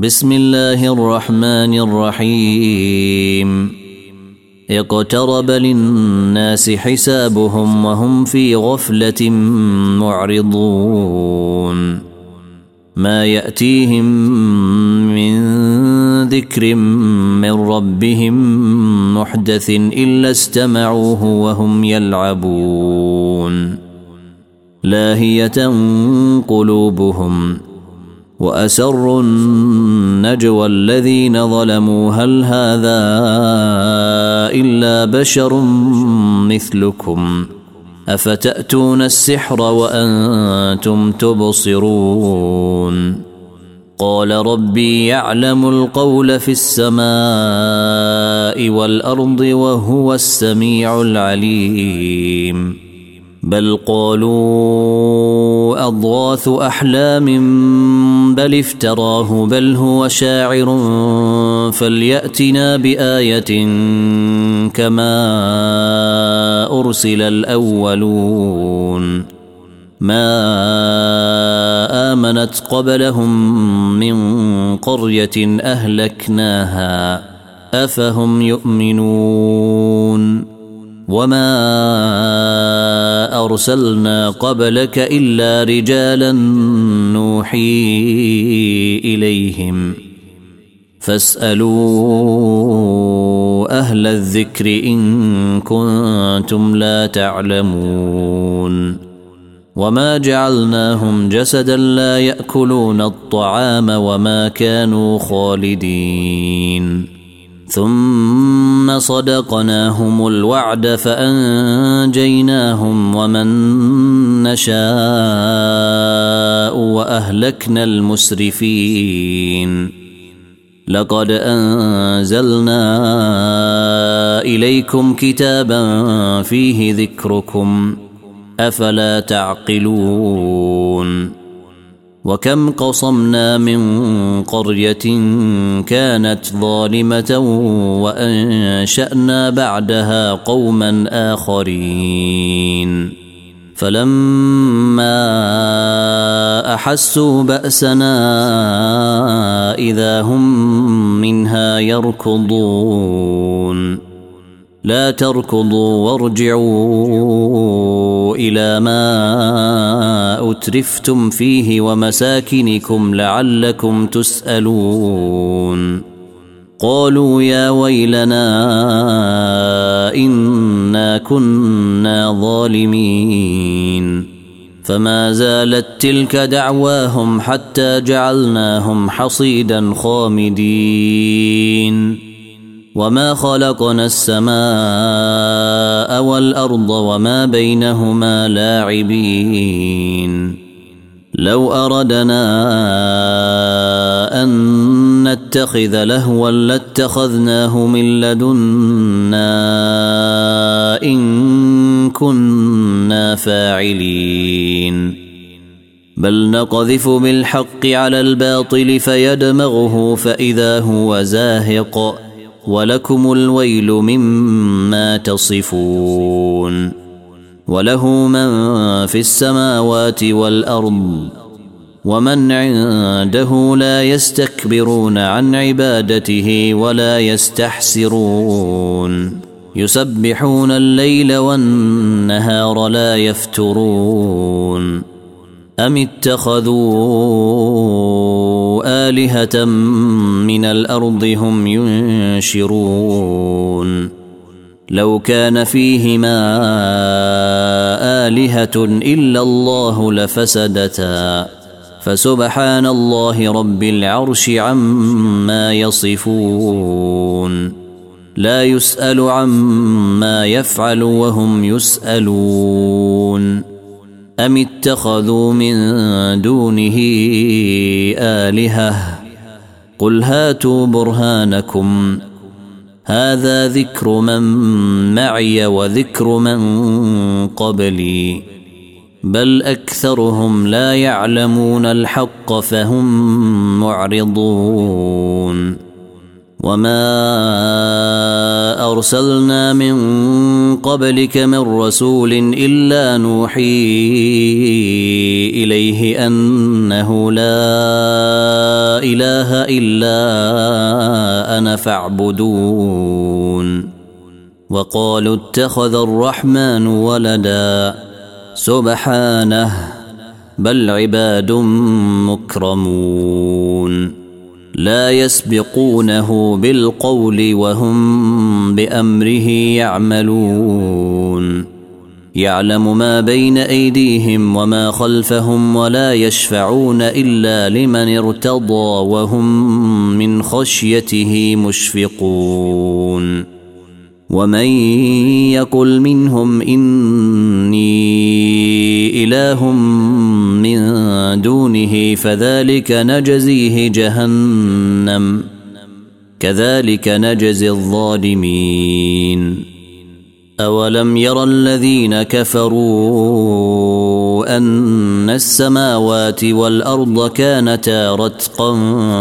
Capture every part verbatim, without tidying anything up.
بسم الله الرحمن الرحيم اقترب للناس حسابهم وهم في غفلة معرضون ما يأتيهم من ذكر من ربهم محدث إلا استمعوه وهم يلعبون لاهية قلوبهم وأسروا النجوى الذين ظلموا هل هذا إلا بشر مثلكم أفتأتون السحر وأنتم تبصرون قال ربي يعلم القول في السماء والأرض وهو السميع العليم بل قالوا أضغاث أحلام بل افتراه بل هو شاعر فليأتنا بآية كما أرسل الأولون ما آمنت قبلهم من قرية أهلكناها أفهم يؤمنون وما أرسلنا قبلك إلا رجالا نوحي إليهم فاسألوا أهل الذكر إن كنتم لا تعلمون وما جعلناهم جسدا لا يأكلون الطعام وما كانوا خالدين ثم صدقناهم الوعد فأنجيناهم ومن نشاء وأهلكنا المسرفين لقد أنزلنا إليكم كتابا فيه ذكركم أفلا تعقلون وكم قصمنا من قرية كانت ظالمة وأنشأنا بعدها قوما آخرين فلما أحسوا بأسنا إذا هم منها يركضون لا تركضوا وارجعوا إلى ما أترفتم فيه ومساكنكم لعلكم تسألون قالوا يا ويلنا إنا كنا ظالمين فما زالت تلك دعواهم حتى جعلناهم حصيدا خامدين وما خلقنا السماء والأرض وما بينهما لاعبين لو أردنا أن نتخذ لهوا لاتخذناه من لدنا إن كنا فاعلين بل نقذف بالحق على الباطل فيدمغه فإذا هو زاهق ولكم الويل مما تصفون وله من في السماوات والأرض ومن عنده لا يستكبرون عن عبادته ولا يستحسرون يسبحون الليل والنهار لا يفترون أم اتخذوا آلهة من الأرض هم ينشرون لو كان فيهما آلهة إلا الله لفسدتا فسبحان الله رب العرش عما يصفون لا يسأل عما يفعل وهم يسألون أم اتخذوا من دونه آلهة قل هاتوا برهانكم هذا ذكر من معي وذكر من قبلي بل أكثرهم لا يعلمون الحق فهم معرضون وما أرسلنا من قبلك من رسول إلا نوحي إليه أنه لا إله إلا أنا فاعبدون وقالوا اتخذ الرحمن ولدا سبحانه بل عباد مكرمون لا يسبقونه بالقول وهم بأمره يعملون يعلم ما بين أيديهم وما خلفهم ولا يشفعون إلا لمن ارتضى وهم من خشيته مشفقون ومن يقل منهم إني إله من دونه فذلك نجزيه جهنم كذلك نجزي الظالمين أولم ير الذين كفروا أن السماوات والأرض كانتا رتقا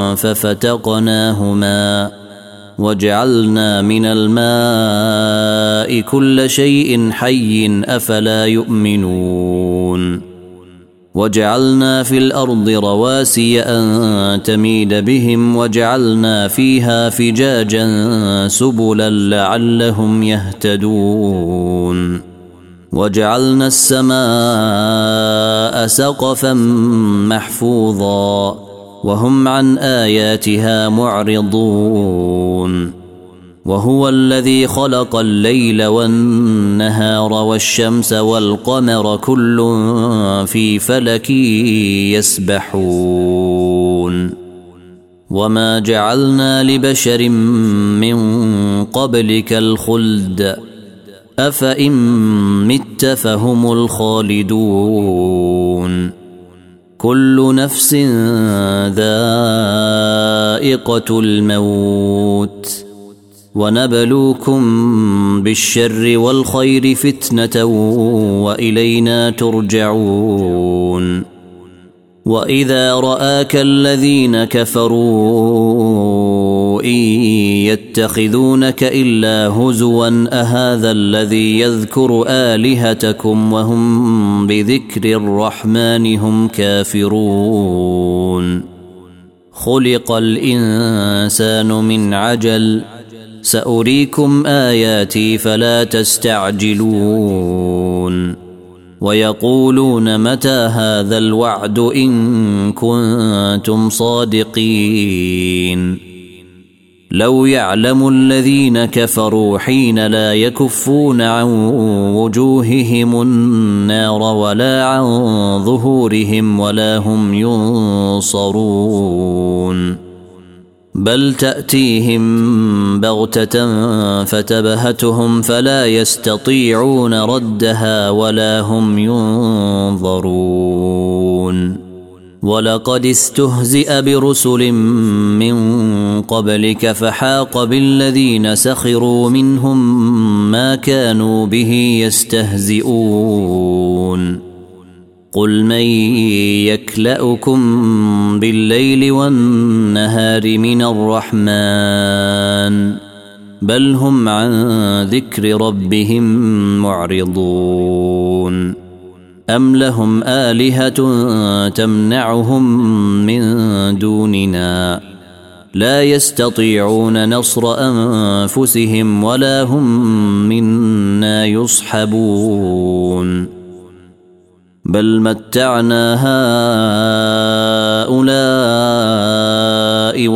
ففتقناهما وجعلنا من الماء كل شيء حي أفلا يؤمنون وجعلنا في الأرض رواسي أن تميد بهم وجعلنا فيها فجاجا سبلا لعلهم يهتدون وجعلنا السماء سقفا محفوظا وهم عن آياتها معرضون وهو الذي خلق الليل والنهار والشمس والقمر كل في فلك يسبحون وما جعلنا لبشر من قبلك الخلد أفإن مت فهم الخالدون كل نفس ذائقة الموت ونبلوكم بالشر والخير فتنة وإلينا ترجعون وإذا رآك الذين كفروا إن يتخذونك إلا هزوا أهذا الذي يذكر آلهتكم وهم بذكر الرحمن هم كافرون خلق الإنسان من عجل سأريكم آياتي فلا تستعجلون ويقولون متى هذا الوعد إن كنتم صادقين لو يعلم الذين كفروا حين لا يكفون عن وجوههم النار ولا عن ظهورهم ولا هم ينصرون بل تأتيهم بغتة فتبهتهم فلا يستطيعون ردها ولا هم ينظرون ولقد استهزئ برسل من قبلك فحاق بالذين سخروا منهم ما كانوا به يستهزئون قل من يكلأكم بالليل والنهار من الرحمن بل هم عن ذكر ربهم معرضون أم لهم آلهة تمنعهم من دوننا لا يستطيعون نصر أنفسهم ولا هم منا يصحبون بل متعنا هؤلاء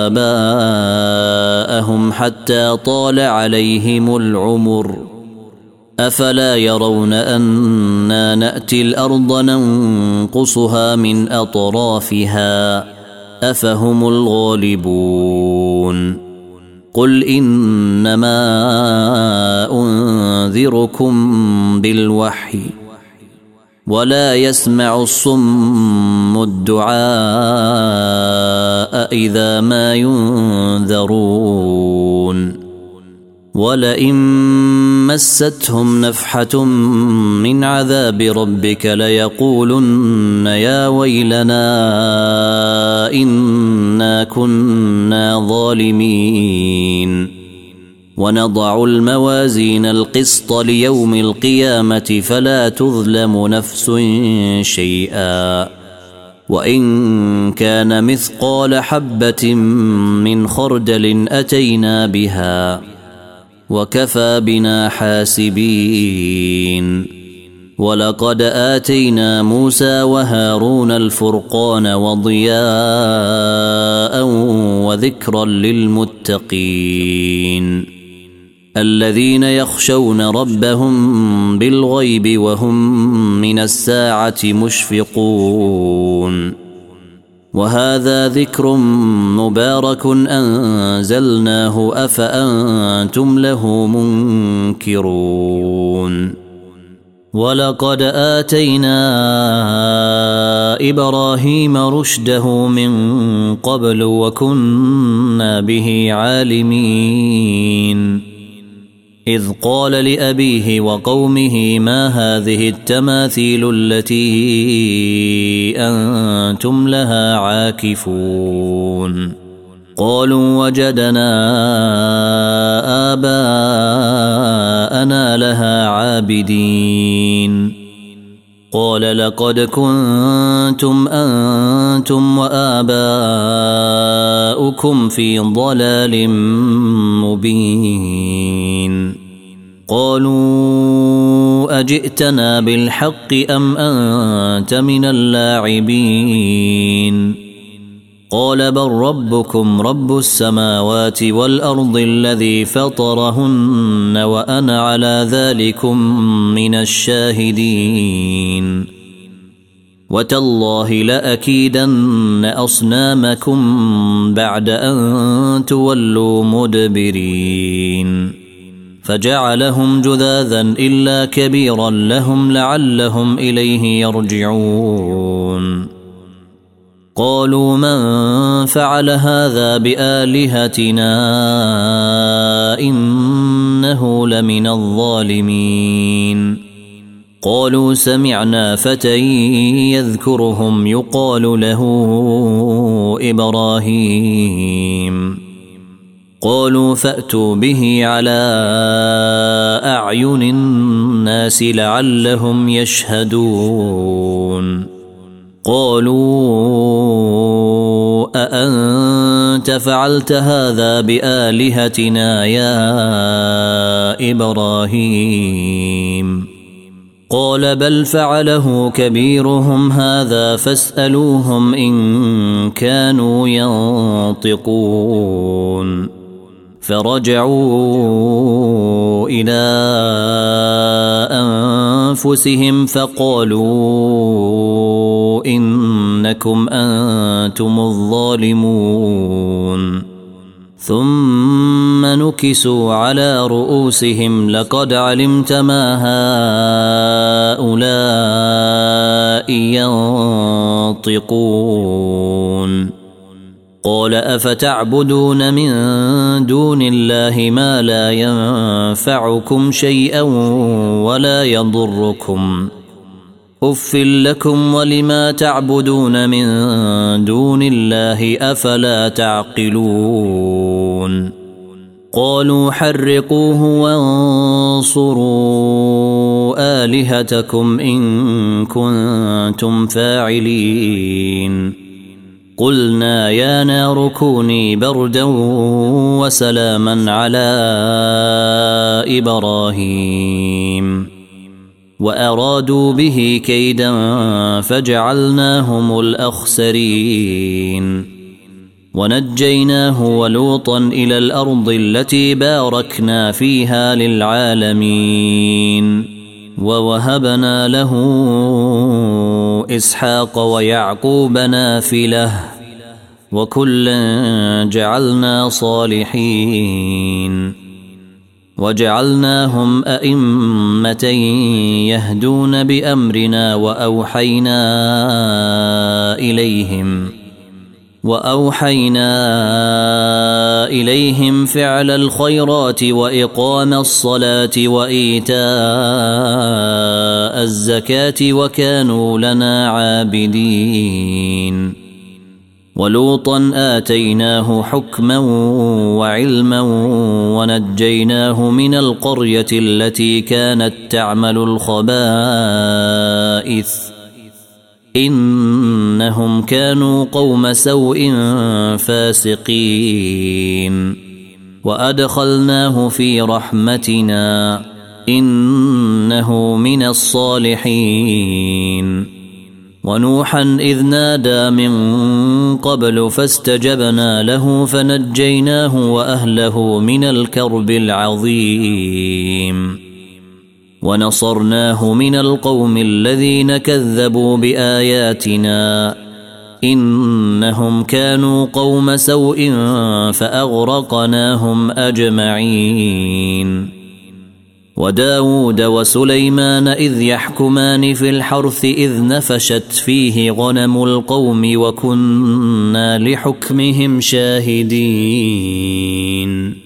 وآباءهم حتى طال عليهم العمر أفلا يرون أنا نأتي الأرض ننقصها من أطرافها أفهم الغالبون قل إنما أنذركم بالوحي ولا يسمع الصم الدعاء إذا ما ينذرون ولئن مستهم نفحة من عذاب ربك ليقولن يا ويلنا إنا كنا ظالمين ونضع الموازين القسط ليوم القيامة فلا تظلم نفس شيئا وإن كان مثقال حبة من خردل أتينا بها وكفى بنا حاسبين. ولقد آتينا موسى وهارون الفرقان وضياء وذكرا للمتقين الذين يخشون ربهم بالغيب وهم من الساعة مشفقون. وهذا ذكر مبارك أنزلناه أفأنتم له منكرون. ولقد آتينا إبراهيم رشده من قبل وكنا به عالمين إذ قال لأبيه وقومه ما هذه التماثيل التي أنتم لها عاكفون قالوا وجدنا آباءنا لها عابدين قال لقد كنتم أنتم وآباؤكم في ضلال مبين قالوا أجئتنا بالحق أم أنت من اللاعبين قال بل ربكم رب السماوات والأرض الذي فطرهن وأنا على ذلكم من الشاهدين وتالله لأكيدن أصنامكم بعد أن تولوا مدبرين فجعلهم جذاذا إلا كبيرا لهم لعلهم إليه يرجعون قالوا من فعل هذا بآلهتنا إنه لمن الظالمين قالوا سمعنا فتى يذكرهم يقال له إبراهيم قالوا فأتوا به على أعين الناس لعلهم يشهدون قالوا أأنت فعلت هذا بآلهتنا يا إبراهيم قال بل فعله كبيرهم هذا فاسألوهم إن كانوا ينطقون فرجعوا إلى أنفسهم فقالوا إنكم أنتم الظالمون ثم نكسوا على رؤوسهم لقد علمت ما هؤلاء ينطقون قال أفتعبدون من دون الله ما لا ينفعكم شيئا ولا يضركم أف لكم ولما تعبدون من دون الله أفلا تعقلون قالوا حرقوه وانصروا آلهتكم إن كنتم فاعلين قلنا يا نار كوني بردا وسلاما على إبراهيم وأرادوا به كيدا فجعلناهم الأخسرين ونجيناه ولوطا إلى الأرض التي باركنا فيها للعالمين ووهبنا له إسحاق ويعقوب نافلة وكلا جعلنا صالحين وجعلناهم أئمة يهدون بأمرنا وأوحينا إليهم وأوحينا إليهم فعل الخيرات وإقام الصلاة وإيتاء الزكاة وكانوا لنا عابدين ولوطا آتيناه حكما وعلما ونجيناه من القرية التي كانت تعمل الخبائث إنهم كانوا قوم سوء فاسقين وأدخلناه في رحمتنا إنه من الصالحين ونوحا إذ نادى من قبل فاستجبنا له فنجيناه وأهله من الكرب العظيم ونصرناه من القوم الذين كذبوا بآياتنا إنهم كانوا قوم سوء فأغرقناهم أجمعين وداود وسليمان إذ يحكمان في الحرث إذ نفشت فيه غنم القوم وكنا لحكمهم شاهدين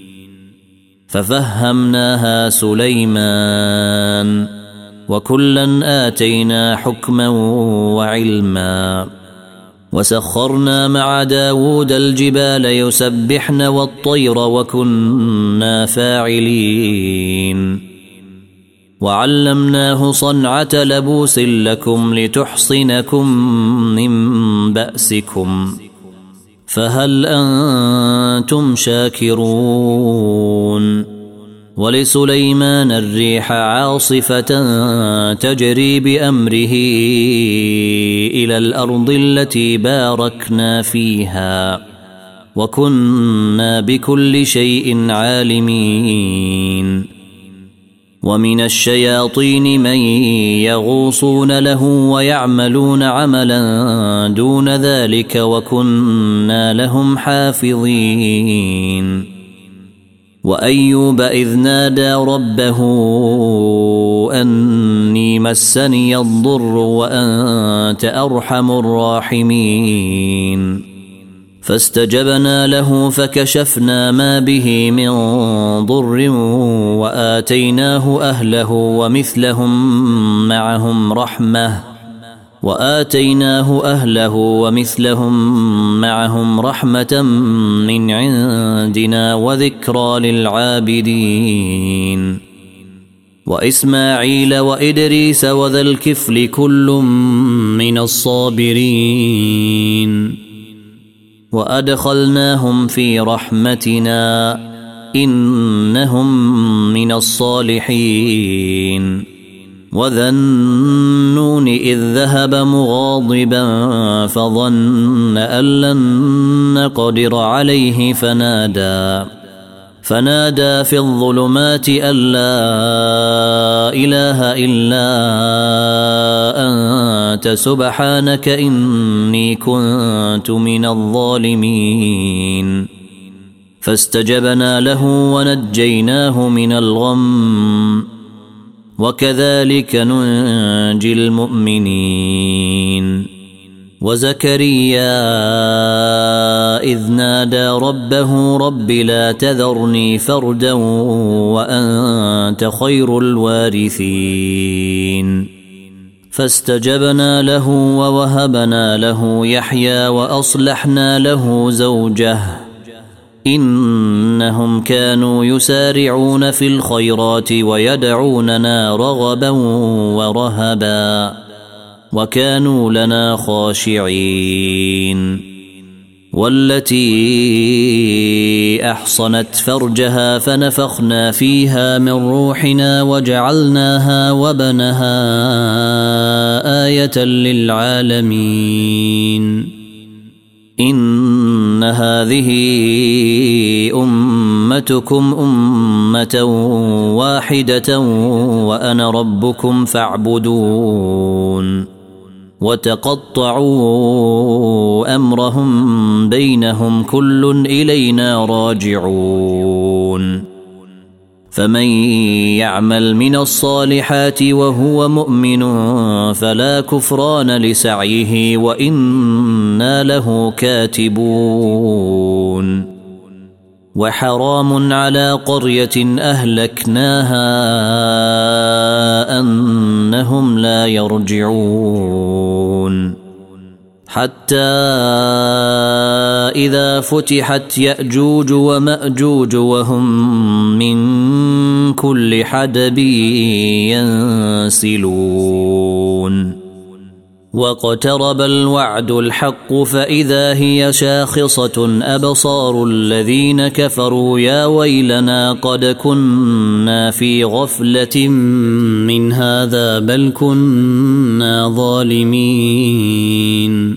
ففهمناها سليمان وكلا آتينا حكما وعلما وسخرنا مع داود الجبال يسبحن والطير وكنا فاعلين وعلمناه صنعة لبوس لكم لتحصنكم من بأسكم فهل أنتم شاكرون ولسليمان الريح عاصفة تجري بأمره إلى الأرض التي باركنا فيها وكنا بكل شيء عالمين ومن الشياطين من يغوصون له ويعملون عملا دون ذلك وكنا لهم حافظين وأيوب إذ نادى ربه أني مسني الضر وأنت أرحم الراحمين فاستجبنا له فكشفنا ما به من ضر وآتيناه أهله ومثلهم معهم رحمة وآتيناه أهله ومثلهم معهم رحمة من عندنا وذكرى للعابدين وإسماعيل وإدريس وذا الكفل كل من الصابرين وأدخلناهم في رحمتنا إنهم من الصالحين وذا النون إذ ذهب مغاضبا فظن أن لن نقدر عليه فنادى فنادى في الظلمات أن لا إله إلا أنت سبحانك إني كنت من الظالمين فاستجبنا له ونجيناه من الغم وكذلك ننجي المؤمنين وزكريا إذ نادى ربه رب لا تذرني فردا وأنت خير الوارثين فاستجبنا له ووهبنا له يحيى وأصلحنا له زوجه إنهم كانوا يسارعون في الخيرات ويدعوننا رغبا ورهبا وكانوا لنا خاشعين والتي أحصنت فرجها فنفخنا فيها من روحنا وجعلناها وبنها آية للعالمين إن هذه أمتكم أمة واحدة وأنا ربكم فاعبدون وتقطعوا أمرهم بينهم كل إلينا راجعون فمن يعمل من الصالحات وهو مؤمن فلا كفران لسعيه وإنا له كاتبون وحرام على قرية أهلكناها أنهم لا يرجعون حتى إذا فتحت يأجوج ومأجوج وهم من كل حدب ينسلون واقترب الوعد الحق فإذا هي شاخصة أبصار الذين كفروا يا ويلنا قد كنا في غفلة من هذا بل كنا ظالمين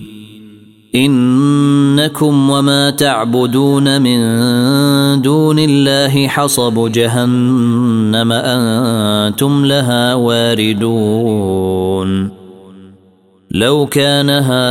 إنكم وما تعبدون من دون الله حصب جهنم أنتم لها واردون لو كان هؤلاء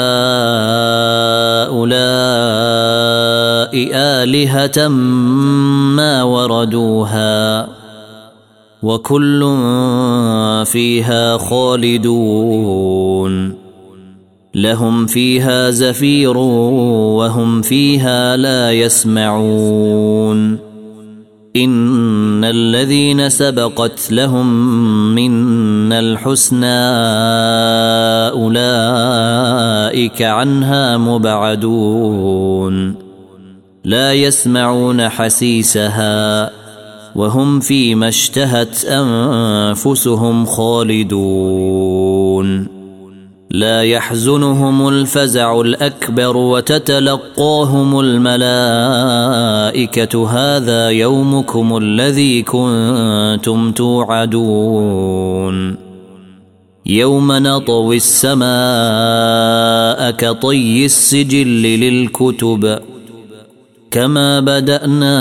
آلهة ما وردوها وكل فيها خالدون لهم فيها زفير وهم فيها لا يسمعون إن الذين سبقت لهم منا الحسنى أولئك عنها مبعدون لا يسمعون حسيسها وهم فيما اشتهت أنفسهم خالدون لا يحزنهم الفزع الأكبر وتتلقاهم الملائكة هذا يومكم الذي كنتم توعدون يوم نطوي السماء كطي السجل للكتب كما بدأنا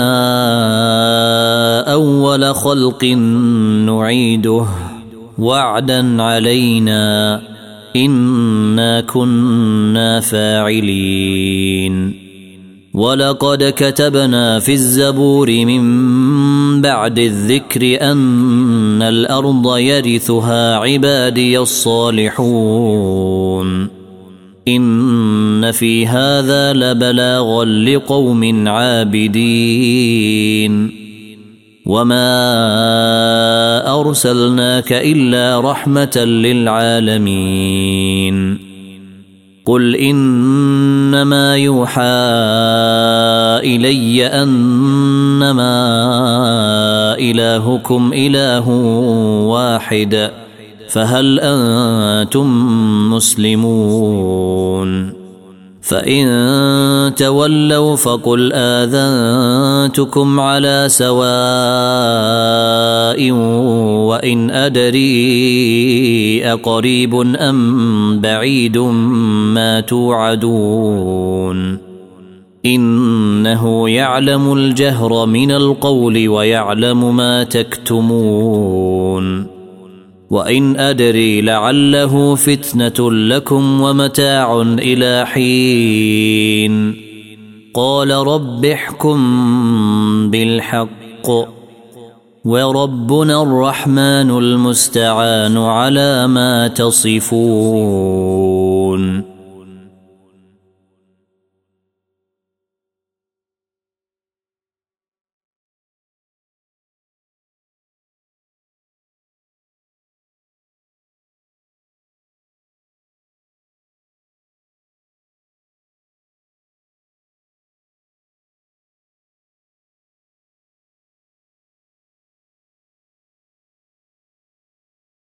أول خلق نعيده وعدا علينا إنا كنا فاعلين ولقد كتبنا في الزبور من بعد الذكر أن الأرض يرثها عبادي الصالحون إن في هذا لبلاغا لقوم عابدين وما أرسلناك إلا رحمة للعالمين قل إنما يوحى إلي أنما إلهكم إله واحد فهل أنتم مسلمون فإن تولوا فقل آذنتكم على سواء وإن أدري أقريب أم بعيد ما توعدون إنه يعلم الجهر من القول ويعلم ما تكتمون وإن أدري لعله فتنة لكم ومتاع إلى حين قال رب احكم بالحق وربنا الرحمن المستعان على ما تصفون.